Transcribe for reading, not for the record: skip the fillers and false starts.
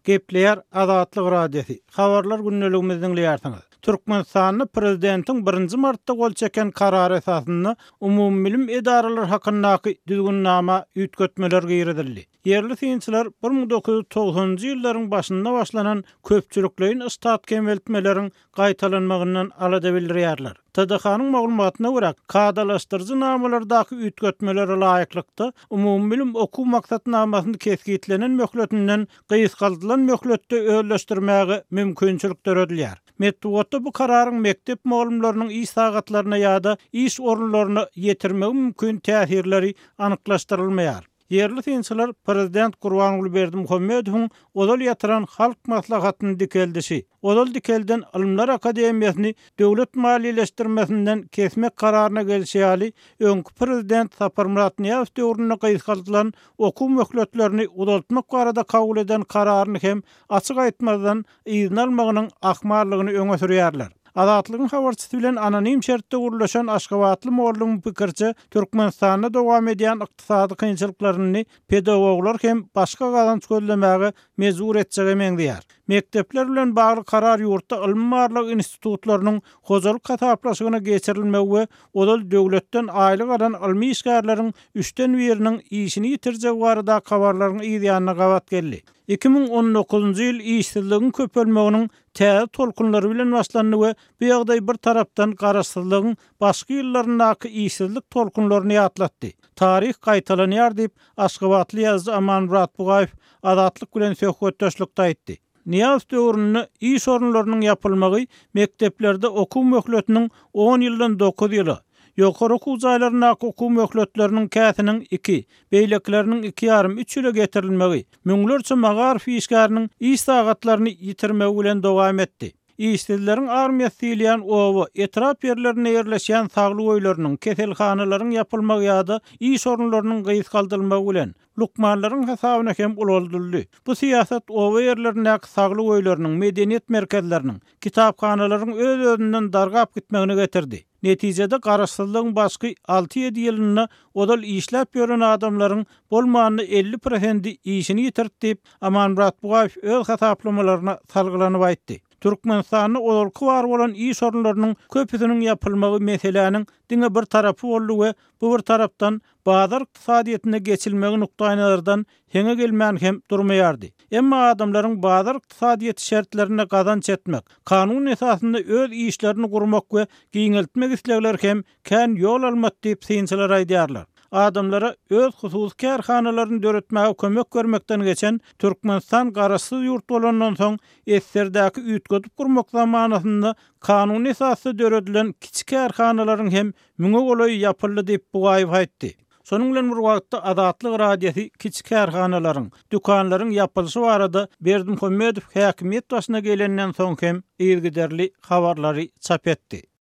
Gepleýär Azatlyk radiosi. Habarlar günneligimizden dinleýärsiňiz. Türkmenistanyň prezidentiň 1 martda gol çeken karary esasynda umumy bilim edaralar hakyndaky düzgünnama ýetgetmeler giýredildi. Yerli synçylar 1990-njy ýyllaryň başynda başlanan köpçüliklerin istat kemeltmeleriň gaýtalanmagyndan alada bildirýärler. TDH-nyň maglumatyna görä, kadalaşdyrjy namalardaky ýetgetmelere laýyklykda umumy bilim okuw maksatnamasyny keskitlenen möhletinden gysgaldylan möhletde öýleşdirmäge mümkinçilik töredilýär. Metbuatda bu kararyň mektep mugallimläriniň iş sagatlaryna ýa-da iş orunlaryna ýetirmegi mümkin täsirleri anyklaşdyrylmaýar. Yerli synçylar prezident Gurbanuly Berdimuhammedowyň odal ýatyran halk maslahatyny dikeldişi, odal dikelden Ilmlar Akademiýasyny döwlet maliýeleşdirmesinden kesmek kararyna gelişýäli öňkü prezident Sapar Murat Niýazow döwründe gysgaldylan okuw möhletlerini uzaltmak barada kabul eden kararyny hem açyk aýtmadan izin almagynyň ahmarlygyny öňe sürýärler. Azatlygyň habarçysy bilen anonim şertde gurulşan Aşgabatly mugallim pikirçi Türkmenistanda dowam edýän ykdysady kynçylyklaryny pedagoglar hem başga gazanç gözlemäge mezur etjegi meňdiýär. Mektepler bilen bagly karar ýurtda ilmi-marlyk institutlarynyň hojalyk kataplaşygyna geçirilmegi we odal döwletden aýlyk alan ilmi işgärleriň 3-den biriniň işini ýitirjegi barada habarlaryň ýa-da gabat geldi. 2019-njy ýyl işsizligiň köpelmeginiň täze tolkunlary bilen başlandy we bu ýagdaý bir tarapdan garaşsyzlygyň başga ýyllaryndaky işsizlik tolkunlaryny ýatlatdy. Tarih gaýtalanýar diýip Aşgabatly ýazgy Aman Murat Bugaýew Azatlyk bilen söhbetdeşlikde aýtdy. Niýazow döwründe iş orunlarynyň ýapylmagy mekteplerde okuw möhletiniň 10 ýyldan 9 ýyly, ýokary okuw jaýlaryndaky okuw möhletleriniň käsiniň 2, beýlekleriniň 2,5-3 ýyla getirilmegi, müňlerçe magarif işgäriniň iş sagatlaryny ýitirmegi bilen dowam etdi. İşsizleriň armiýasy diýilýän owa etrap ýerlerine ýerleşýän saglyk öýleriniň, keselhanalaryň ýapylmagy ýa-da iş orunlarynyň gysgaldyrylmagy bilen lukmanlaryň hesabyna hem ulandyryldy. Bu siýasat owa ýerlerindäki saglyk öýleriniň, medeniýet merkezleriniň, kitaphanalaryň öz-özünden dargap gitmegine getirdi. Netijede garaşsyzlygyň başky 6-7 ýylyna odal işläp ýören adamlaryň bolmanyny 50% işini ýitirdi diýip Aman Murat Bugaýew öz hesaplamalarına salgylanyp aýtdy. Türkmenistanyň odalky bar bolan iş orunlarynyň köpüsiniň ýapylmagy meseleniň diňe bir tarapy boldy we bu bir tarapdan bazar ykdysadyýetyne geçilmegi nukdaýynazardan heňe gelmän hem durmaýardy. Emma adamlaryň bazar ykdysadyýety şertlerine gazanç etmek, kanun esasynda öz işlerini gurmak we giňeltmek islegler hem kän ýol almak diýip synçylar aýdýarlar. Adamlara öz hususy kärhanalaryny döretmäge kömek bermekden geçen Türkmenistan garaşsyz ýurt bolandan soň SSR'däki üýtgötüp gurmak zamanasynda kanun esasy döredilen kiçik kärhanalaryň hem müňe golaý ýapyldy diýip Bugaýew aýtdy. Şonuň bilen bir wagtda Azatlyk radiosi kiçik kärhanalaryň, dükanlaryň ýapylyşy barada Berdimuhammedow häkimiýet başyna gelenden soň hem ýergiderli habarlary çap etdi.